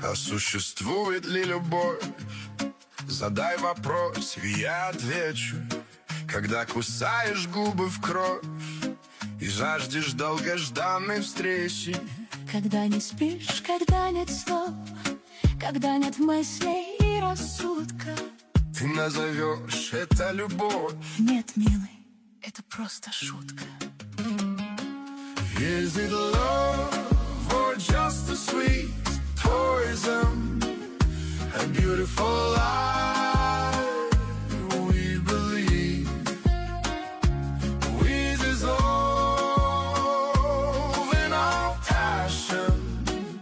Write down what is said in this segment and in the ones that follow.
А существует ли любовь? Задай вопрос, и я отвечу. Когда кусаешь губы в кровь и жаждешь долгожданной встречи. Когда не спишь, когда нет слов, когда нет мыслей и рассудка. Ты назовешь это любовь? Нет, милый, это просто шутка. Is it love or just a sweet poison? A beautiful lie we believe. We dissolve in our passion,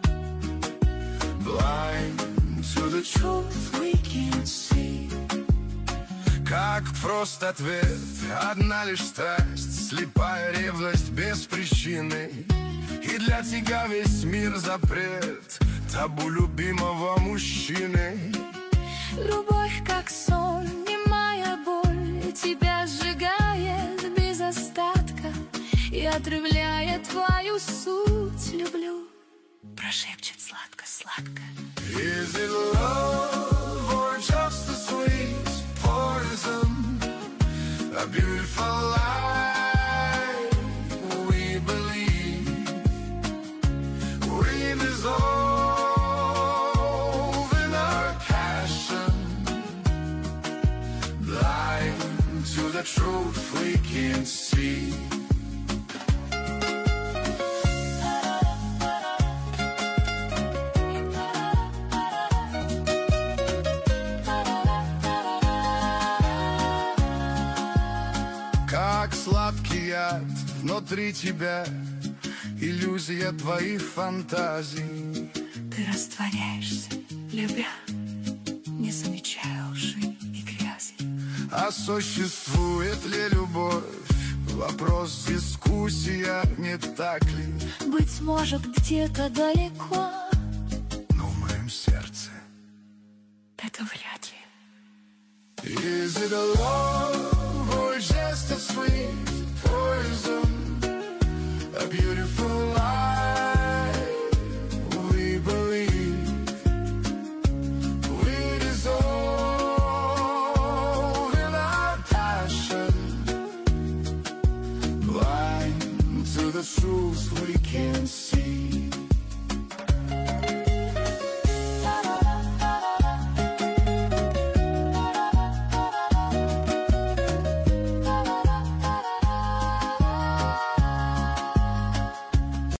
blind to the truth we can't see. Как прост ответ, одна лишь страсть, слепая ревность без причины. И для тебя весь мир запрет, табу любимого мужчины. Любовь как сон, немая боль, тебя сжигает без остатка и отравляет твою суть. Люблю, прошепчет сладко-сладко. Is it love or just a sweet poison? A beautiful lie we believe. We dissolve in our passion, blind to the truth we can't see. Как сладкий яд внутри тебя, иллюзия твоих фантазий. Ты растворяешься, любя, не замечая лжи и грязи. А существует ли любовь? Вопрос дискуссия, не так ли? Быть может, где-то далеко, Но в моем сердце. это вряд ли. Is it a love or just a sweet poison? A beautiful lie we believe. We dissolve in our passion, blind to the truth we can't see.